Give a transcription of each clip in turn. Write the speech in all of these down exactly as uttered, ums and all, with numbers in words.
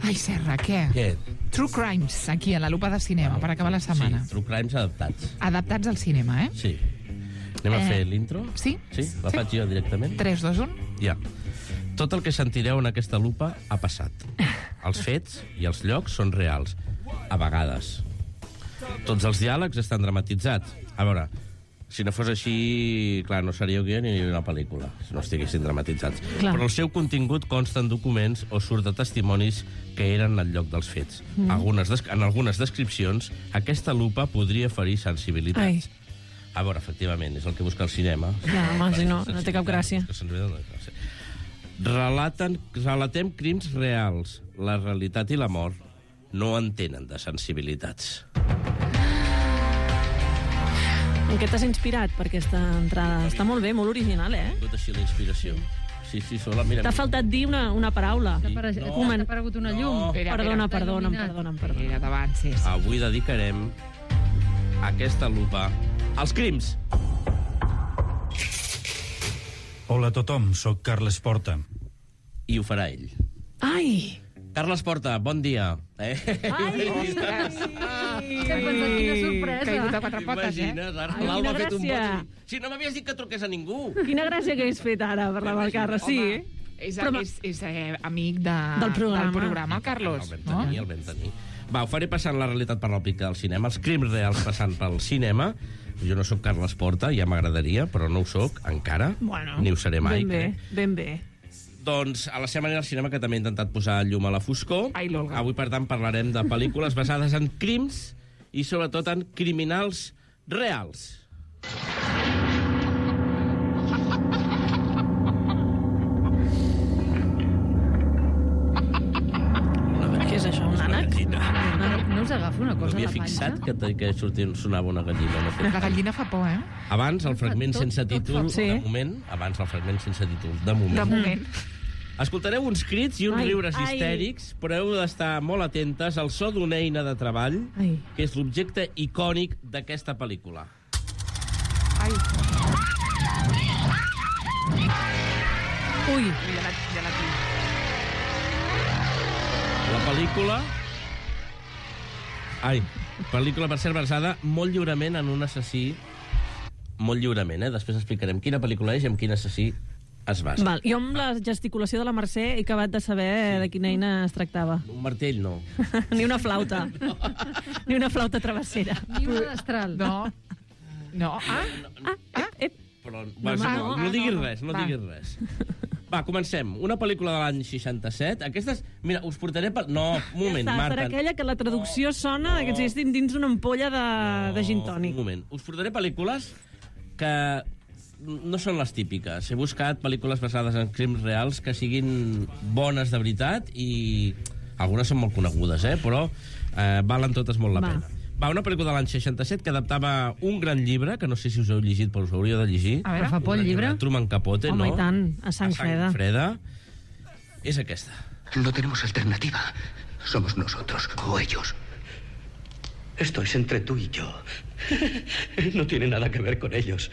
Ai, Serra, què? Què? True Crimes, aquí, a la lupa de cinema, per acabar la setmana. Sí, True Crimes adaptats. Adaptats al cinema, eh? Sí. Anem a Eh, fer l'intro? sí, Sí? La sí. faig jo directament? tres, dos, un. Ja. Tot el que sentireu en aquesta lupa ha passat. Els fets i els llocs són reals. A vegades. Tots els diàlegs estan dramatitzats. A veure, si no fos així, clar, no seria guió ni una pel·lícula, si no estiguessin dramatitzats. Clar. Però el seu contingut consta en documents o surt de testimonis que eren al lloc dels fets. Mm. Algunes des- en algunes descripcions, aquesta lupa podria ferir sensibilitats. Ai. A veure, efectivament, és el que busca el cinema. Ja, home, si no, no té cap gràcia. Que se'ns ve de la classe. Relaten, relatem crims reals. La realitat i la mort no en tenen de sensibilitats. En què t'has inspirat per aquesta entrada? Està molt bé, molt original, eh? Tot així la inspiració. Sí, sí, sola, mira... T'ha faltat dir una, una paraula. T'ha apare- No. t'ha aparegut una llum. No. Espera, Perdona, espera. perdona, il·luminat. perdona, perdona. Era d'avances. Avui dedicarem aquesta lupa als crims. Hola a tothom, sóc Carles Porta. I ho farà ell. Ai! Carles Porta, bon dia. Eh? Ai! Ostres! He pensat, quina sorpresa. Caigut a quatre potes, eh? Imagines, ara Ai, l'Alba ha quina fet un gràcia. boni. Si no m'havies dit que truqués a ningú. Quina gràcia que hagués fet ara, parlar amb el Carles, sí. Home, eh? és, Però ma- és, és eh, amic de, Del programa. del programa, el Carlos. El vam No? tenir, el vam tenir. Va, ho faré passant la realitat per l'òptica del cinema, els crims reals passant pel cinema. Jo no sóc Carles Porta, ja m'agradaria, però no ho sóc encara, Bueno, ni ho seré mai. ben bé, crec. ben bé. Doncs a la seva manera el cinema, que també ha intentat posar llum a la foscor. Ai, l'Olga. Avui, per tant, parlarem de pel·lícules basades en crims i sobretot en criminals reals. Què és això, un ànec? No, no us agafa una No cosa a havia la panxa? fixat que, te- que sortia, sonava una gallina. No? La gallina fa por, eh? Abans, el fragment Tot- sense tot fa títol, por. Sí. de moment, abans el fragment sense títol, de moment. De moment. Escoltareu uns crits i uns Ai, riures ai. histèrics, però heu d'estar molt atentes al so d'una eina de treball, Ai. que és l'objecte icònic d'aquesta pel·lícula. Ai, Ui, ja la, ja la tinc. La pel·lícula... Ai, pel·lícula, per ser basada molt lliurement en un assassí... Molt lliurement, eh? Després explicarem quina pel·lícula és i amb quin assassí es basa. val. Jo amb la gesticulació de la Mercè he acabat de saber de quina eina es tractava. Un martell, no. Ni una flauta. Ni una flauta travessera. Ni una destral. No. No. Ah, Ah, ep, ep. Però, va, és no, igual, no, no, no, diguis no. res, no Va. diguis res. Va, comencem. Una pel·lícula de l'any seixanta-set. Aquestes... Mira, us portaré... Per... No, un moment, ja està, Marta. serà aquella que la traducció sona que estiguessin dins una ampolla de, de gin tònic. Un moment. Us portaré pel·lícules que no són les típiques. He buscat pel·lícules basades en crims reals que siguin bones de veritat i algunes són molt conegudes, eh? Però eh, valen totes molt la Va. pena. Va, una pel·lícula de l'any seixanta-set que adaptava un gran llibre, que no sé si us heu llegit, però us ho hauríeu de llegir. a Però veure. fa por el llibre? De Truman Capote, Home, no? i tant, a sang freda. freda. És aquesta. No tenemos alternativa. Somos nosotros o ellos. Esto es entre tú y yo. No tiene nada que ver con ellos.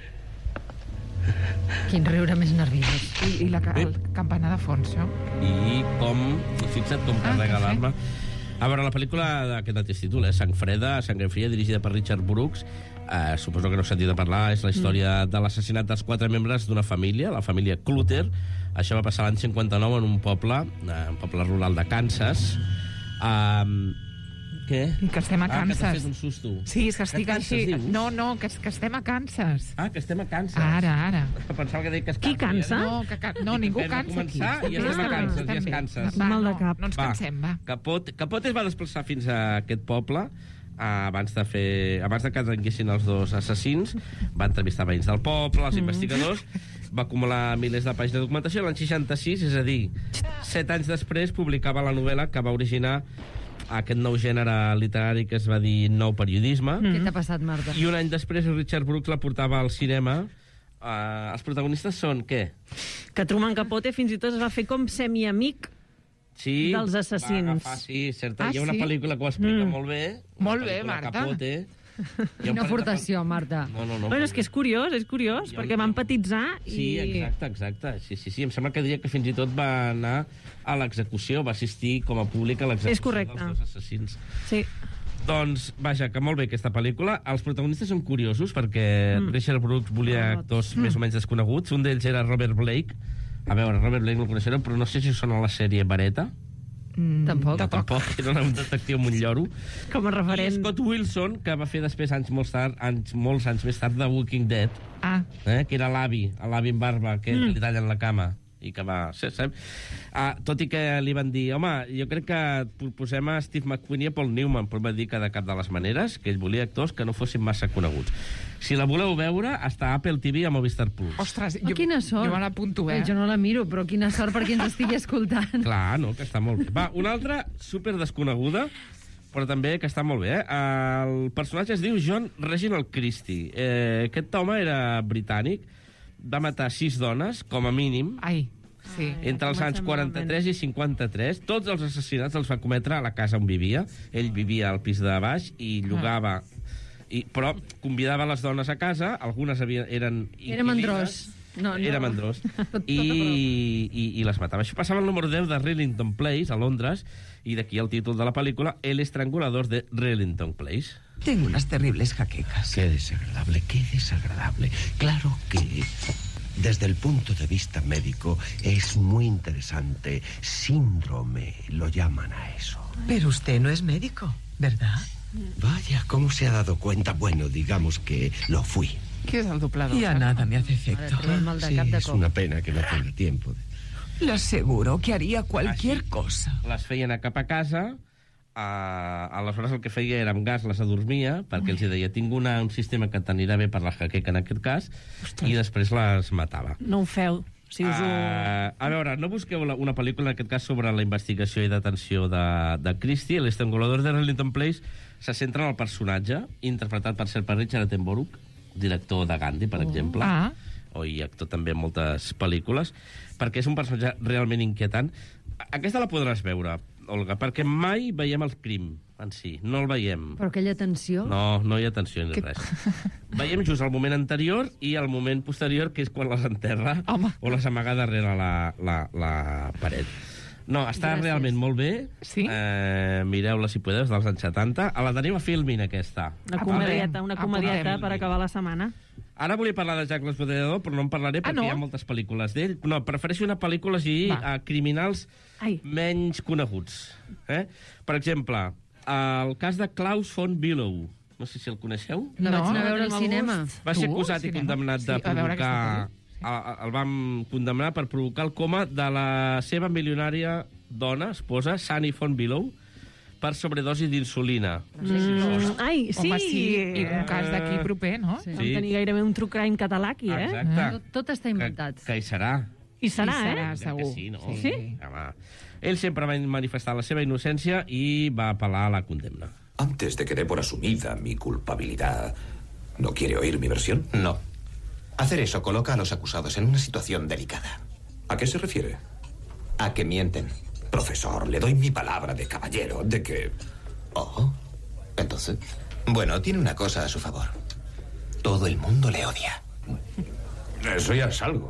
Quin riure més nerviós. I, i la ca- el campanar de fons, no? I com... I fixa't com Ah, carrega que fe. l'arma. A veure, la pel·lícula d'aquest mateix títol, eh? Sang freda, sangre fria, dirigida per Richard Brooks. Eh, suposo que no heu sentit a parlar. És la història mm. de l'assassinat dels quatre membres d'una família, la família Clutter. Això va passar l'any cinquanta-nou en un poble, eh, un poble rural de Kansas. Um, què? I que estem a Ah, que Kansas. t'ha fet un susto. Sí, és que estic Kansas, així... dius? No, no, que, que estem a Kansas. Ah, que estem a Kansas. Ara, ara. Pensava que deia que Qui cansa? No, que, que, no ningú Hem de cansa aquí. començar i estem a Kansas, Estem ja es bé. Kansas. Va, Mal de no, cap. no ens cansem, va. Capote, Capote es va desplaçar fins a aquest poble eh, abans de fer abans de que trenquessin els dos assassins. Va entrevistar veïns del poble, els mm. investigadors, va acumular milers de pàgines de documentació. L'any seixanta-sis, és a dir, set anys després, publicava la novel·la que va originar aquest nou gènere literari que es va dir nou periodisme. Què t'ha passat, Marta? I un any després Richard Brooks la portava al cinema. Uh, els protagonistes són què? Que Truman Capote fins i tot es va fer com semiamic. Sí, Dels assassins. Va agafar, sí, certa. Ah, Hi ha una sí? pel·lícula que ho explica Mm. molt bé. Molt Una bé, pel·lícula Marta. Capote, Quina aportació, Marta. No, no, no. Bueno, és que és curiós, és curiós, Jo- perquè van empatitzar i... Sí, exacte, exacte. Sí, sí, sí. Em sembla que diria que fins i tot va anar a l'execució, va assistir com a públic a l'execució És correcte. dels dos assassins. Sí. Doncs, vaja, que molt bé aquesta pel·lícula. Els protagonistes són curiosos perquè mm. Richard Brooks volia actors mm. més o menys desconeguts. Un d'ells era Robert Blake. A veure, Robert Blake no el coneixereu, però no sé si són a la sèrie Vareta. Mm, Tampoc. Tampoc, era un detectiu amb un lloro. Com a I referent. Scott Wilson, que va fer després, anys molts, tard, anys, molts anys més tard, The Walking Dead, Ah, eh, que era l'avi, l'avi amb barba, que mm. li tallen la cama i que va... Sí, saps? Ah, tot i que li van dir, home, jo crec que posem a Steve McQueen i a Paul Newman, però va dir que de cap de les maneres, que ell volia actors que no fossin massa coneguts. Si la voleu veure, està a Apple T V i a Movistar Plus. ostres, Oh, quina sort. jo me l'apunto, eh? Jo no la miro, però quina sort per qui ens estigui escoltant. Clar, no, que està molt bé. Va, una altra super desconeguda, però també que està molt bé. Eh? El personatge es diu John Reginald Christie. Eh, aquest home era britànic, va matar sis dones, com a mínim, Ai, sí. entre els anys quaranta-tres i cinquanta-tres. Tots els assassinats els va cometre a la casa on vivia. Ell vivia al pis de baix i llogava... I, però convidava les dones a casa, algunes havien, eren... Era mandrós. No, no. Era mandrós. Tota I, i, I les matava. Això passava al número deu de Rillington Place, a Londres, i d'aquí el títol de la pel·lícula, El estrangulador de Rillington Place. Tengo unas terribles jaquecas. Qué desagradable, qué desagradable. Claro que desde el punto de vista médico es muy interesante. Síndrome, lo llaman a eso. Pero usted no es médico, ¿verdad? Vaya, ¿cómo se ha dado cuenta? Bueno, digamos que lo fui. Qui és el doblador? Y a nada me hace efecto. Ara, mal de Sí, cap de es cop. una pena que no tenga tiempo. Le aseguro que haría cualquier Así. cosa. Les feien a cap a casa, a, aleshores el que feia era amb gas les adormia, perquè els deia, tinc una, un sistema que t'anirà bé per la jaqueca en aquest cas, i després les matava. No ho feu, si us ho... Uh, a veure, no busqueu la, una pel·lícula, en aquest cas, sobre la investigació i detenció de, de Christie. L'estrangulador de Rillington Place se centra en el personatge, interpretat per ser per Richard Attenborough, director de Gandhi, per exemple, Ah. o i actor també en moltes pel·lícules, perquè és un personatge realment inquietant. Aquesta la podràs veure, Olga, perquè mai veiem el crim en si, no el veiem. Però aquella tensió... No, no hi ha tensió ni Que- res. Veiem just el moment anterior i el moment posterior, que és quan les enterra Home. o les amaga darrere la, la, la paret. No, està Gràcies. realment molt bé. Sí? Eh, mireu-la, si podeu, dels anys setanta. A la tenim a Filmin, aquesta. Una Apuntem, comedieta, una comedieta apuntem. per acabar la setmana. Ara volia parlar de Jack l'Esbudellador, però no en parlaré Ah, perquè no? hi ha moltes pel·lícules d'ell. No, prefereixo una pel·lícula així Va. a criminals Ai. menys coneguts. Eh? Per exemple, el cas de Klaus von Bülow. No sé si el coneixeu. La No, vaig anar a no veure al tenim el cinema. Va ser Tu, acusat i cinema? condemnat de Sí, a veure provocar... aquesta pel·li. El, el vam condemnar per provocar el coma de la seva milionària dona, esposa, Sunny von Bülow, per sobredosi d'insulina. Mm, ai, sí! Home, sí, i un cas d'aquí proper, no? Sí. Vam tenir gairebé un true crime català aquí, eh? Exacte. Tot, tot està inventat. Que, que hi serà. I serà, I serà, eh? Crec segur. que sí, no? Sí? Home. Ell sempre va manifestar la seva innocència i va apel·lar a la condemna. Antes de que dé por asumida mi culpabilidad, ¿no quiere oír mi versión? No. Hacer eso coloca a los acusados en una situación delicada. ¿A qué se refiere? A que mienten. Profesor, le doy mi palabra de caballero de que... Oh. Entonces. Bueno, tiene una cosa a su favor. Todo el mundo le odia. Eso ya es algo.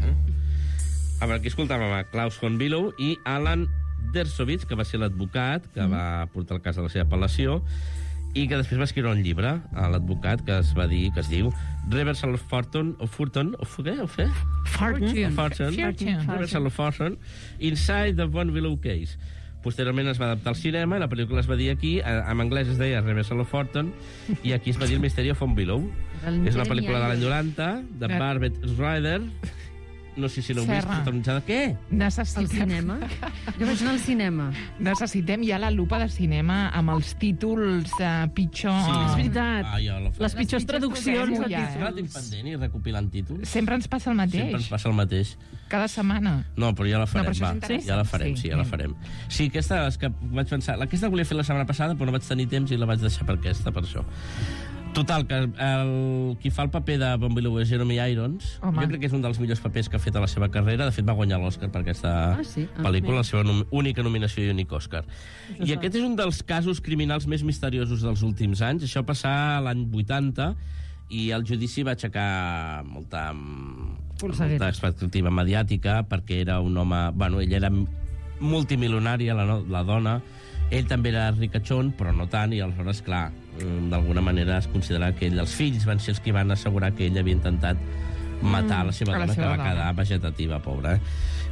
A veure, aquí escoltàvem a Klaus von Bülow i Alan Dershowitz, que va ser l'advocat que mm. va portar el cas a la seva apel·lació i que després va escriure un llibre a l'advocat que es va dir, que es diu Reversal of Fortune, of Fortune, of què? Of què? Fortune. Fortune. Fortune. Reversal of Fortune, Inside the Von Bülow Case. Posteriorment es va adaptar al cinema i la pel·lícula es va dir aquí, en anglès es deia Reversal of Fortune, i aquí es va dir El misteri of Von Bülow. El És una Jeremy pel·lícula de l'any Irons. noranta, de Eh. Barbet Schreiber. No sé si l'heu vist, Serra. protagonitzada. Què? Necessitem... Al cinema? Jo vaig anar al cinema. Necessitem ja la lupa de cinema amb els títols uh, pitjor... És veritat. Ah, ja la Les pitjors traduccions de ja, Has anat títols. impendent i recopilant títols? Sempre ens passa el mateix. Sempre ens passa el mateix. Cada setmana. No, però ja la farem, No, però això va. és interessant. Ja la farem, sí, Sí, ja la sí. farem. Sí, aquesta és que vaig pensar... Aquesta la volia fer la setmana passada, però no vaig tenir temps i la vaig deixar per aquesta, per això. Total, que el, qui fa el paper de Von Billow és Jeremy Irons. Home. Jo crec que és un dels millors papers que ha fet a la seva carrera. De fet, va guanyar l'Oscar per aquesta Ah, sí? Ah, pel·lícula, bé. la seva nom única nominació i únic Oscar. I aquest és un dels casos criminals més misteriosos dels últims anys. Això passà l'any vuitanta i el judici va aixecar molta, Polseguera. molta expectativa mediàtica perquè era un home... Bueno, ell era multimilionària, la, no- la dona. Ell també era ricachón, però no tant, i aleshores, clar, d'alguna manera es considera que ell, els fills van ser els que van assegurar que ell havia intentat matar la seva a la dona, seva que va dona. quedar vegetativa, pobra. Eh?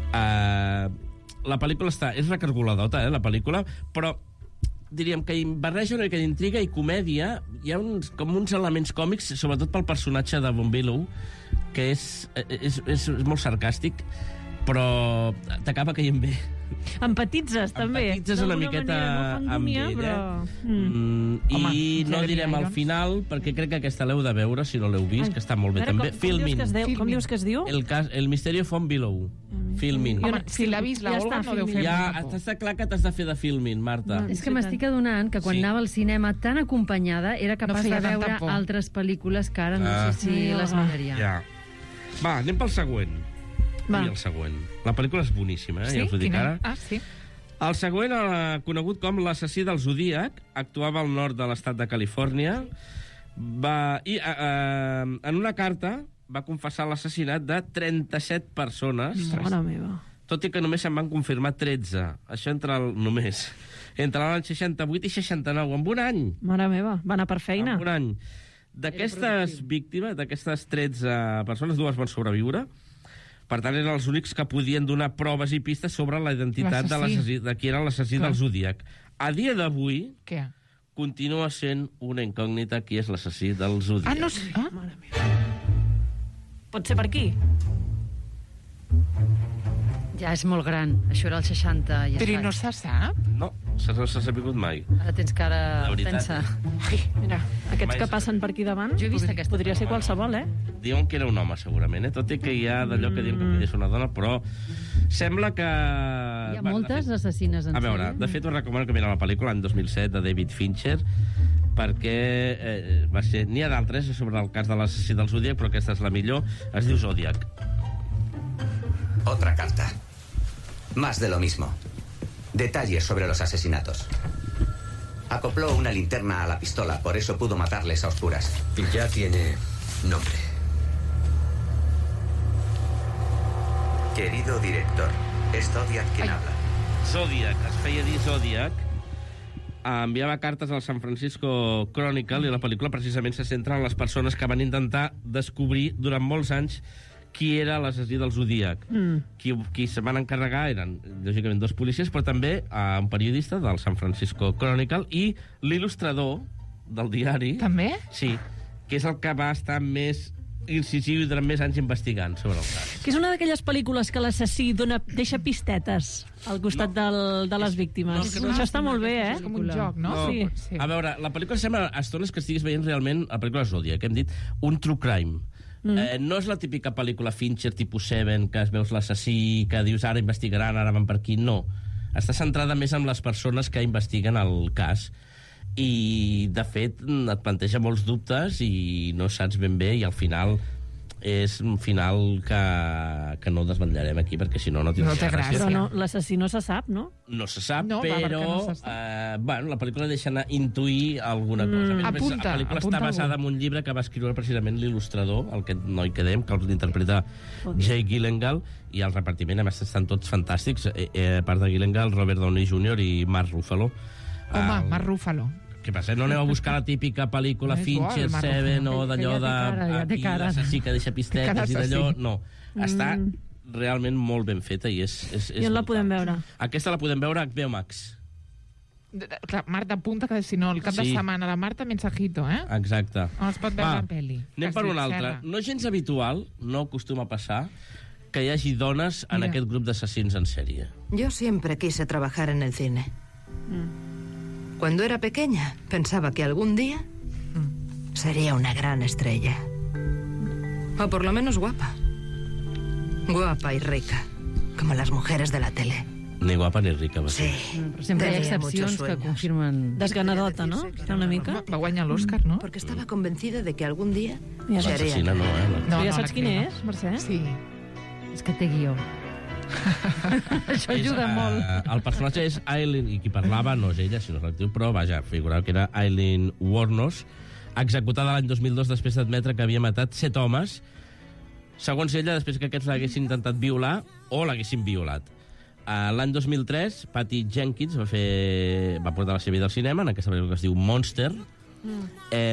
Uh, la pel·lícula està... És recargoladota, eh, la pel·lícula, però diríem que hi barreja una mica d'intriga i comèdia. Hi ha uns, com uns elements còmics, sobretot pel personatge de Von Billow, que és, és, és, és molt sarcàstic, però t'acaba caient bé. Empatitzes, també. Empatitzes una D'alguna miqueta manera, no fa amb angúnia, ell, però... eh? Mm. Mm, I Home, no Jeremy direm al Irons. final, perquè crec que aquesta l'heu de veure, si no l'heu vist, que està molt bé A veure, també. Com, com, dius Filmin. que es diu, com Filmin. dius que es diu? El, cas, el misteri de Von Billow. Filmin. Home, si l'ha vist la Ja Olga, està, no deu fer Filmin. Ja, molta por. està clar que t'has de fer de Filmin, Marta. No. És que m'estic adonant que quan Sí. anava al cinema tan acompanyada era capaç feia de tanta veure por. altres pel·lícules que ara no Ah. sé si Ah. les miraria. Ja. Va, anem pel següent. Va. I el següent. La pel·lícula és boníssima, eh? Sí? Ja us ho dic Quina? ara. Ah, sí. El següent, eh, conegut com l'assassí del Zodíac, actuava al nord de l'estat de Califòrnia, va, i eh, eh, en una carta va confessar l'assassinat de trenta-set persones, Mare meva. tot i que només se'n van confirmar tretze. Això entre el, només. Entre l'any seixanta-vuit i seixanta-nou, en un any. Mare meva. Va anar per feina. En un any. D'aquestes víctimes, d'aquestes tretze persones, dues van sobreviure. Per tant, eren els únics que podien donar proves i pistes sobre la identitat de, L'assassí. l'assassí, de qui era l'assassí Clar. del Zodíac. A dia d'avui, Què? continua sent una incògnita qui és l'assassí del Zodíac. Ah, no sé. Ah? Pot ser per aquí? Ja és molt gran. Això era el seixanta i Però i escaig. no se sap? No, se no s'ha sabut mai. Ara tens cara La veritat. tensa. Ai, mira, aquests Mai que s'ha passen per aquí davant... Jo he vist podri- aquesta Podria ser qualsevol, eh? Diuen que era un home, segurament, eh? Tot i que hi ha d'allò que diuen que podia ser una dona, però sembla que... Hi ha moltes assassines en A veure, sèrie. de fet, us recomano que mireu la pel·lícula l'any dos mil set de David Fincher, perquè eh, va ser... N'hi ha d'altres sobre el cas de l'assassí del Zodíac, però aquesta és la millor. Es diu Zodiac. Otra carta. Más de lo mismo. Detalles sobre los asesinatos. Acopló una linterna a la pistola, por eso pudo matarles a oscuras. Ya tiene nombre. Querido director, es Zodiac quien habla. Zodiac, es feia dir Zodiac, enviava cartes al San Francisco Chronicle i la pel·lícula precisament se centra en les persones que van intentar descobrir durant molts anys qui era l'assassí del Zodíac. Mm. Qui, qui se van encarregar eren, lògicament, dos policies, però també uh, un periodista del San Francisco Chronicle i l'il·lustrador del diari. També? Sí, que és el que va estar més incisiu i durant més anys investigant sobre el cas. Que és una d'aquelles pel·lícules que l'assassí dona, deixa pistetes al costat No. del, de les víctimes. no, que no- Això està molt bé, eh? És com un joc, no? No, Sí. sí. A veure, la pel·lícula sembla a estones que estiguis veient realment la pel·lícula Zodiac, que hem dit un true crime. Mm. Eh, no és la típica pel·lícula Fincher tipus Seven, que es veus l'assassí, que dius ara investigaran, ara van per aquí. No. Està centrada més en les persones que investiguen el cas. I, de fet, et planteja molts dubtes i no saps ben bé, i al final és un final que, que no desvetllarem aquí, perquè si no, no tindria No té gràcia. Però no, l'assassí no se sap, no? No se sap, No, va, però perquè no se sap. eh, bueno, la pel·lícula deixa anar intuir alguna cosa. A més a més, Apunta, la pel·lícula apunta està basada algú. en un llibre que va escriure precisament l'il·lustrador, el aquest noi que dèiem, que el interpreta Jay Gyllenhaal, i el repartiment, a més, estan tots fantàstics. Eh, eh, a part de Gyllenhaal, Robert Downey júnior i Mark Ruffalo. Home, El- Mark Ruffalo. Què passa? No aneu a buscar la típica pel·lícula És Fincher, igual, Mark Seven o Ruffalo. d'allò Ja té de... cara, ja té aquí cara. l'assassí que deixa Té cara pistetes i d'allò... d'assassí. No, està realment molt ben feta i és... és, és I on la brutal. podem veure? Aquesta la podem veure a H B O Max. De- de- Clar, Marta apunta que si no, el cap Sí. de setmana la Marta mensajito, eh? Exacte. On es pot veure Va, la pel·li. Anem per una altra. No gens habitual, no acostuma a passar, que hi hagi dones en Mira. aquest grup d'assassins en sèrie. Yo siempre quise trabajar en el cine. Cuando era pequeña, pensaba que algún día sería una gran estrella. O por lo menos guapa. Guapa y rica, como las mujeres de la tele. Ni guapa ni rica, va ser. Sí. Però sempre hi ha Tenía muchos excepcions que sueños. confirmen... Desganadota, no? Era una mica. Va guanyar l'Òscar, no? Porque estaba convencida de que algún día Ja se haría. L'assassina no, eh? No, ja no, saps quin l'actriu és, Mercè? Sí. És que té guió. Això ajuda És, molt. eh, el personatge és Aileen, i qui parlava no és ella, sinó l'actriu, però, vaja, figurava que era Aileen Wuornos, executada l'any dos mil dos després d'admetre que havia matat set homes, segons ella, després que aquests l'haguessin intentat violar o l'haguessin violat. Uh, L'any dos mil tres, Patty Jenkins va, fer, va portar la seva vida al cinema, en aquesta pel·lícula que es diu Monster, mm.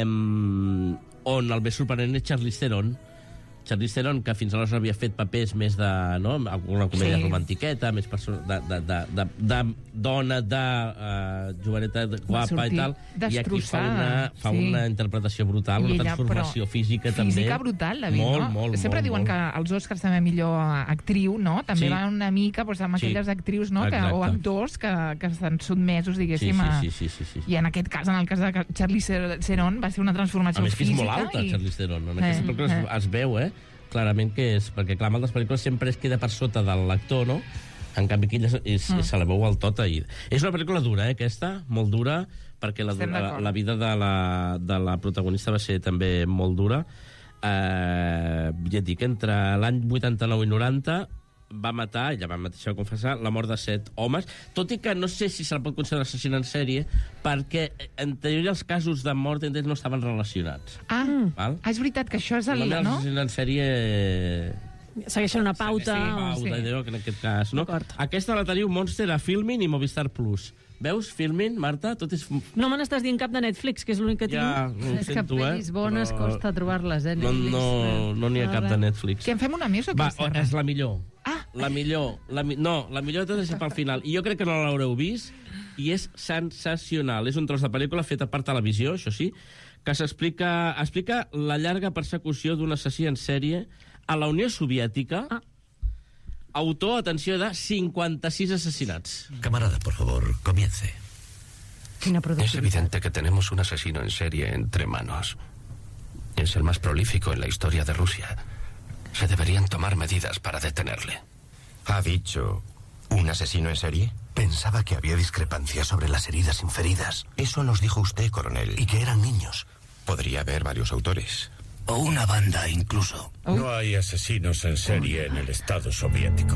eh, on el més sorprenent és Charlize Theron. Charlize Theron, que fins aleshores havia fet papers més de, no?, alguna comèdia Sí. romantiqueta, més perso- de, de, de, de, de dona, de uh, joveneta de guapa sortir i tal, i aquí fa destrossada, una, fa sí. una interpretació brutal, I una ella, transformació però, física, també. Física brutal, David, molt, no? Molt, Sempre molt, diuen molt. que els Oscars també millor actriu, no? També Sí. van una mica doncs, amb Sí. aquelles actrius, no? Que, Exacte. o actors que, que estan sotmesos, Sí, diguéssim, sí, a... sí, sí, sí, sí. I en aquest cas, en el cas de Charlize Theron, va ser una A transformació més que és física. molt alta, i... Charlize Theron. En Eh, aquesta pel·lícula es, eh. es veu, eh? Clarament que és... Perquè, clar, en altres pel·lícules sempre es queda per sota de l'actor, no? En canvi, aquí ella és, és, Mm. se la veu al tot ahir. És una pel·lícula dura, eh, aquesta? Molt dura, perquè la, Estem la, d'acord. la vida de la, de la protagonista va ser també molt dura. Eh, ja et dic, entre l'any vuitanta-nou i noranta va matar, ella va mateixa confessar, la mort de set homes, tot i que no sé si se la pot considerar assassina en sèrie, perquè en teoria els casos de mort entre ells no estaven relacionats. Ah, Val? ah, és veritat que això és el... La No? assassina en sèrie... Segueixen una pauta. Sí, Pauta, sí. ideo, que en aquest cas, no? D'acord. Aquesta la teniu Monster a Filmin i Movistar Plus. Veus, Filmin, Marta? Tot és... No me n'estàs dient cap de Netflix, que és l'únic que tinc. Ja, ho És que sento, eh? pel·lis bones però costa trobar-les, eh? No, Netflix. no, no n'hi ha cap de Netflix. Que en fem una més o què? Va, oh, Serra? és la millor. Ah. La millor. La mi... No, la millor de tot és pel final. I jo crec que no l'haureu vist, i és sensacional. És un tros de pel·lícula feta per televisió, això sí, que s'explica explica la llarga persecució d'un assassí en sèrie a la Unió Soviètica, Ah. autor, atenció, de cinquanta-sis assassinats. Camarada, por favor, comience. Quina Es productivitat. evidente que tenemos un asesino en serie entre manos. Es el más prolífico en la historia de Rusia. Se deberían tomar medidas para detenerle. ¿Ha dicho un asesino en serie? Pensaba que había discrepancias sobre las heridas inferidas. Eso nos dijo usted, coronel. Y que eran niños. Podría haber varios autores. O una banda, incluso. No hay asesinos en serie en el Estado soviético.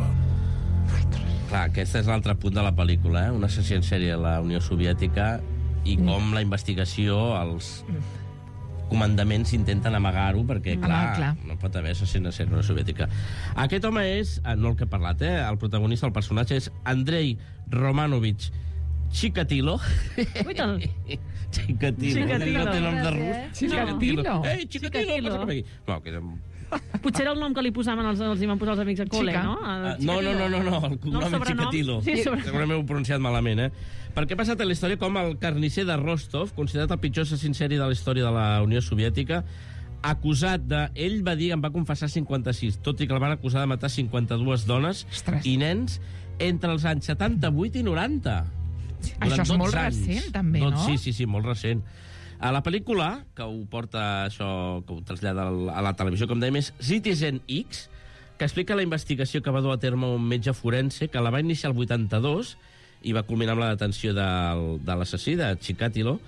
Clar, aquest és l'altre punt de la pel·lícula, eh? Un assassí en sèrie a la Unió Soviètica i com la investigació, els comandaments intenten amagar-ho, perquè, clar, Amagar, clar. no pot haver assassí en sèrie a la Unió Soviètica. Aquest home és, eh, no el que he parlat, eh? El protagonista, el personatge, és Andrei Romanovich Chikatilo. Ui, tal. Chikatilo. Chikatilo. No té nom de rus. Chikatilo. Ei, Chikatilo, Chikatilo. passa per aquí. No, que és... un- Potser era el nom que li posaven els, els hi van posar els amics a col·le, Xica. no? Ah, El no, no, no, no, no, el No, cognom és sobrenom? Chikatilo. Sí, sobrenom. Segurament ho he pronunciat malament, eh? Perquè ha passat a la història com el carnisser de Rostov, considerat el pitjor assassí en sèrie de la història de la Unió Soviètica, acusat de... Ell va dir, em va confessar cinquanta-sis, tot i que el van acusar de matar cinquanta-dues dones Ostres. i nens entre els anys setanta-vuit i noranta. Això és Durant molt dotze anys. recent, també, Dot- no? Sí, sí, sí, molt recent. A la pel·lícula, que ho porta això, que ho trasllada al- a la televisió, com dèiem, és Citizen X, que explica la investigació que va dur a terme un metge forense, que la va iniciar el vuitanta-dos i va culminar amb la detenció del, de l'assassí, de Chikatilo.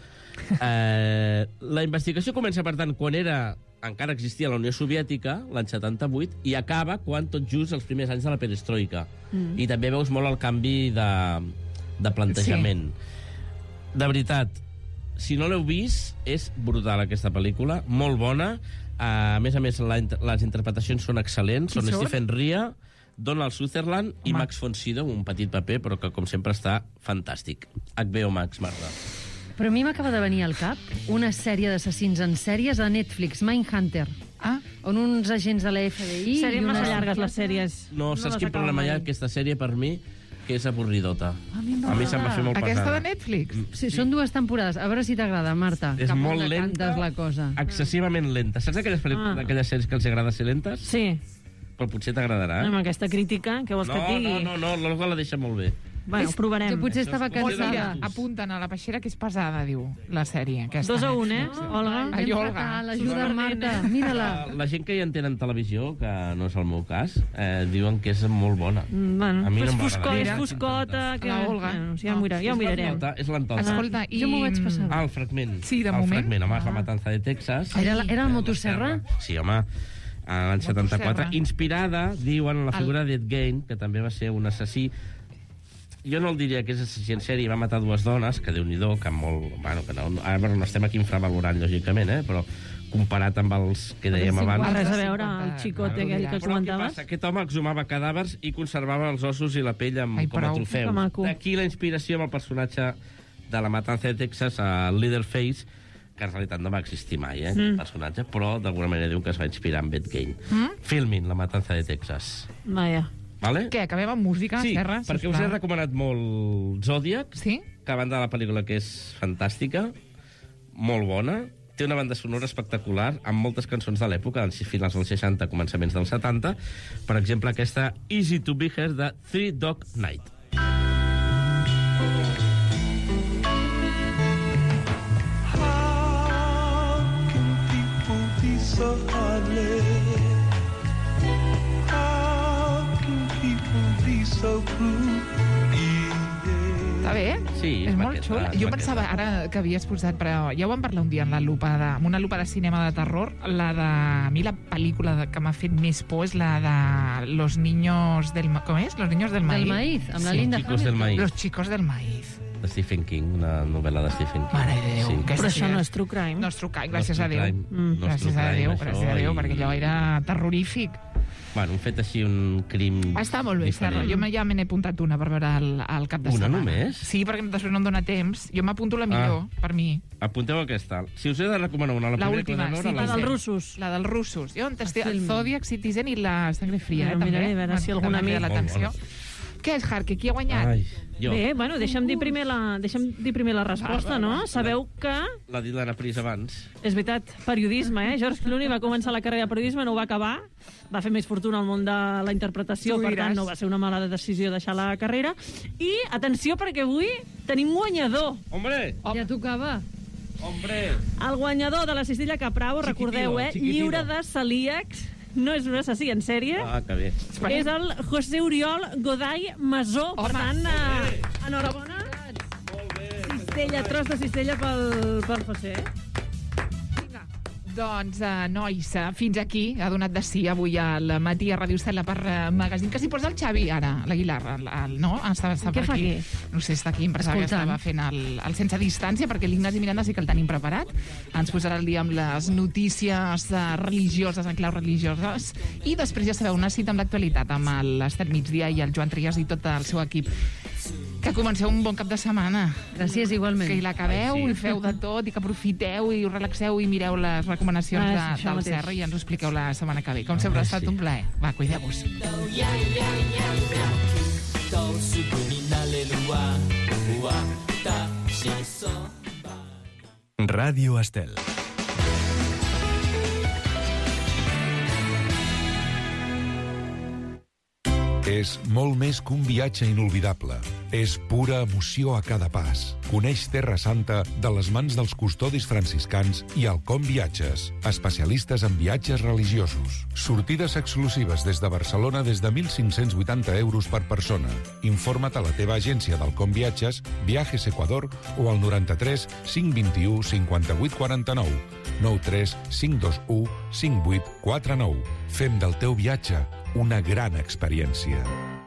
Eh, la investigació comença, per tant, quan era encara existia la Unió Soviètica, l'any setanta-vuit, i acaba quan tot just els primers anys de la perestroika. Mm. I també veus molt el canvi de, de plantejament. Sí. De veritat, si no l'heu vist, és brutal aquesta pel·lícula, molt bona. A més a més, la, les interpretacions són excel·lents. Qui Són són? Stephen Ria, Donald Sutherland i Home. Max von Sydow, un petit paper, però que, com sempre, està fantàstic. H B O Max, Marta. Però a mi m'acaba de venir al cap una sèrie d'assassins en sèries a Netflix, Mindhunter, Ah, on uns agents de la F B I... Serien i unes- massa llargues, les sèries. No, saps les quin acabo problema hi ha? mai. Aquesta sèrie, per mi, que és avorridota. A mi A mi se'm va fer molt aquesta pesada. de Netflix? Sí, són dues temporades. A veure si t'agrada, Marta. És Cap on molt decantes lenta, la cosa. excessivament lenta. Saps aquelles, Ah. ah. aquelles sèries que els agrada ser lentes? Sí, Però potser t'agradarà. amb aquesta crítica, què vols No, que et digui? no, no, no, l'Olga la deixa molt bé. Bueno, ho provarem. Jo potser estava Molt, mira, cansada. apunten a la peixera que és pesada, diu, la sèrie. Aquesta. Dos a un, eh, Olga? Ai, Anem Olga. fatal, ajuda, Marta, mira-la. La, la gent que hi entenen televisió, que no és el meu cas, eh, diuen que és molt bona. Mm, Bueno, A mi és no foscota, m'agrada. és foscota... Que... La Olga. Bueno, ja, ho mira, ja ho És mirarem. lentota, és lentota. Escolta, i... Jo m'ho vaig passar. Ah, el fragment. Sí, de el moment. fragment, home, és la matança de Texas. Era, la- era el motosserra? Sí, home, a l'any setanta-quatre. Motosserra. Inspirada, diuen, en la figura d'Ed Gein, que també va ser un assassí. Jo no el diria que és assassí en sèrie, va matar dues dones, que Déu-n'hi-do, que molt... Bueno, que no, ara no estem aquí infravalorant, lògicament, eh? Però comparat amb els que dèiem Però abans... Res a veure, el xicote aquell que Però què comentaves. passa? Aquest home exhumava cadàvers i conservava els ossos i la pell amb, Ai, com a prou. trofeu. Que maco. D'aquí la inspiració amb el personatge de la matança de Texas, a Leatherface, que en realitat no va existir mai, eh, mm. el personatge, però d'alguna manera diu que es va inspirar en Ed Gein. Mm? Filmin la matança de Texas. Vaja. Vale? Què, acabem amb música, Sí, Serra? perquè us he recomanat molt Zodiac, Sí? que a banda de la pel·lícula que és fantàstica, molt bona, té una banda sonora espectacular, amb moltes cançons de l'època, dels finals dels seixanta, començaments dels setanta. Per exemple, aquesta Easy to Be Here de Three Dog Night. Està bé? Sí, és és molt maqueta, xula. és Jo maqueta. pensava, ara que havies posat, però ja ho vam parlar un dia en la lupa de, amb una lupa de cinema de terror, la de... A mi la pel·lícula de, que m'ha fet més por és la de Los niños del... Ma- Com és? Los niños del maíz. Del maíz, amb la Sí. Linda Chicos del Hamilton. maíz. Los chicos del maíz. De Stephen King, una novel·la de Stephen King. Mare de Déu. Sí. Aquesta Però sí això no és- és true crime. No és true crime, No és gràcies true a Déu. crime. Mm. No és Gràcies true a crime, Déu, això, gràcies a Déu, i- perquè allò era terrorífic. Bueno, un fet així, un crim... Està molt bé, diferent. Serra. Jo me- ja me n'he apuntat una per veure el, el cap de Una setmana. només? Sí, perquè després no em dona temps. Jo m'apunto la millor, Ah. per mi. Apunteu aquesta. Si us he de recomanar una, la La primera que última, us he de sí, veure, La la dels última. russos. La dels russos. Jo on estic el film. Zodiac, Citizen i la Sangre Fria, Mira, eh, també. miraré a veure si M'ha- algun m'ha cridat amic- l'atenció. Molt Què és, Harky? Qui ha guanyat? Ai, jo. Bé, bueno, deixa'm dir primer la, deixa'm dir primer la resposta, no? Sabeu que, L'ha dit l'Anna Pris abans. és veritat, periodisme, eh? George Clooney va començar la carrera de periodisme, no ho va acabar, va fer més fortuna al món de la interpretació, Tu per diràs. tant, no va ser una mala decisió deixar la carrera. I, atenció, perquè avui tenim guanyador. Hombre! Ja tocava. Hombre! El guanyador de la Cistella Capravo, recordeu, eh? chiquitino. Lliure de celíacs, no és un assassí en sèrie, Ah, que bé. és el José Oriol Goday Masó. Per Home, tant, eh, enhorabona. Cistella, tros de cistella pel, pel José. Vinga. Doncs, uh, nois, uh, fins aquí ha donat de sí avui al matí a Ràdio Estela per uh, Magazine. Que s'hi posa el Xavi, ara, l'Aguilar, el, el, no? Està, està Què per fa aquí. aquí? No sé, està aquí, em pensava que Escoltant. estava fent el, el sense distància, perquè l'Ignasi Miranda sí que el tenim preparat. Ens posarà el dia amb les notícies uh, religioses, en clau religioses, i després ja sabeu, una cita amb l'actualitat, amb l'Estat Migdia i el Joan Trias i tot el seu equip. Que comenceu un bon cap de setmana. Gràcies, igualment. Que hi l'acabeu, Ai, sí. i feu de tot, i que aprofiteu, i us relaxeu, i mireu les recomanacions Ah, de, sí, això del mateix. Serra i ens ho expliqueu la setmana que ve. Com sempre, ha estat sí. un plaer. Va, cuideu-vos. Ràdio Estel. És molt més que un viatge inolvidable. És pura emoció a cada pas. Coneix Terra Santa de les mans dels custodis franciscans i Alcom Viatges, especialistes en viatges religiosos. Sortides exclusives des de Barcelona des de mil cinc-cents vuitanta euros per persona. Informa't a la teva agència d'Alcom Viatges, Viajes Ecuador o al noranta-tres cinc vint-i-u cinquanta-vuit quaranta-nou, nou tres cinc dos u cinc vuit quatre nou. Fem del teu viatge una gran experiència.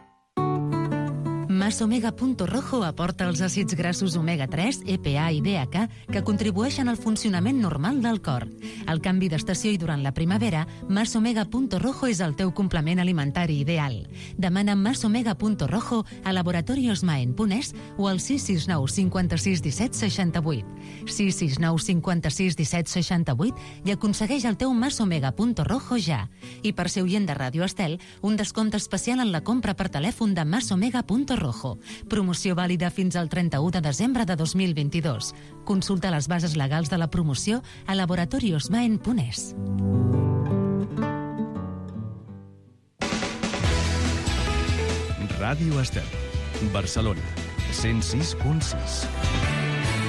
Masomega.rojo aporta els àcids grassos omega tres, E P A i D H A que contribueixen al funcionament normal del cor. Al canvi d'estació i durant la primavera, Masomega.rojo és el teu complement alimentari ideal. Demana Masomega.rojo a laboratoriosmaen.es o al sis sis nou cinquanta-sis disset seixanta-vuit. sis sis nou cinquanta-sis disset seixanta-vuit i aconsegueix el teu Masomega.rojo ja. I per ser oient de Ràdio Estel, un descompte especial en la compra per telèfon de Masomega.rojo. Promoció vàlida fins al trenta-u de desembre de dos mil vint-i-dos. Consulta les bases legals de la promoció a laboratoriosmaen.es. Ràdio Estel. Barcelona, cent sis punt sis.